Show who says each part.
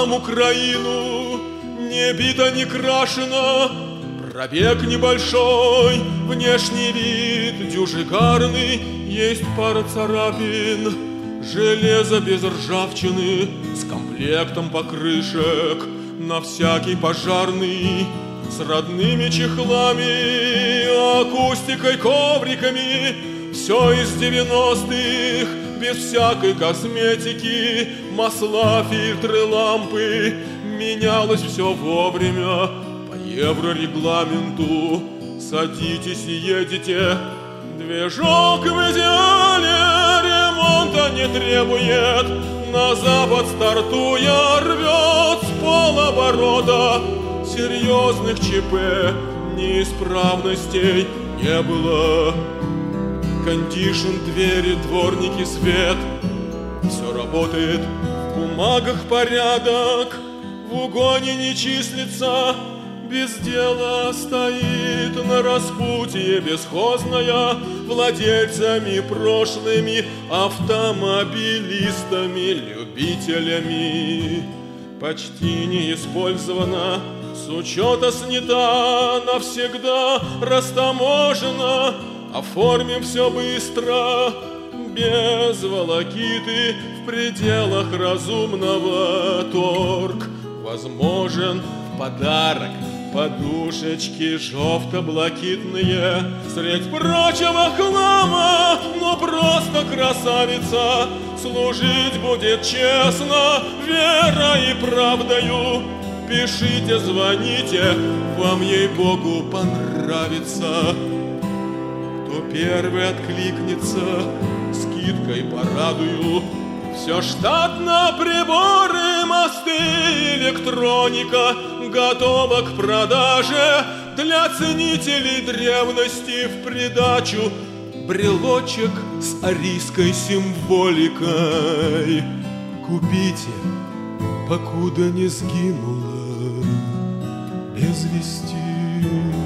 Speaker 1: нам Украину, не бита, не крашена, пробег небольшой, внешний вид дюжегарный, есть пара царапин, железо без ржавчины, с комплектом покрышек на всякий пожарный, с родными чехлами, акустикой, ковриками, все из 90-х, без всякой косметики, масла, фильтры, лампы, менялось все вовремя по еврорегламенту. Садитесь и едете, движок в идеале, ремонта не требует, на запад стартуя рвет с полоборота. Серьезных ЧП, неисправностей не было. Кондишн, двери, дворники, свет, все работает, в бумагах порядок, в угоне не числится, без дела стоит на распутье бесхозная, владельцами прошлыми, автомобилистами, любителями. Почти не использована, с учета снята, навсегда растаможена. Оформим все быстро, без волокиты, в пределах разумного. Торг возможен в подарок, подушечки жовто-блакитные, средь прочего хлама, но просто красавица, служить будет честно, верой и правдою. Пишите, звоните, вам, ей-богу, понравится. Кто первый откликнется, скидкой порадую. Все штатно, приборы, мосты, электроника готова к продаже. Для ценителей древности в придачу брелочек с арийской символикой. Купите, покуда не сгинула без вести.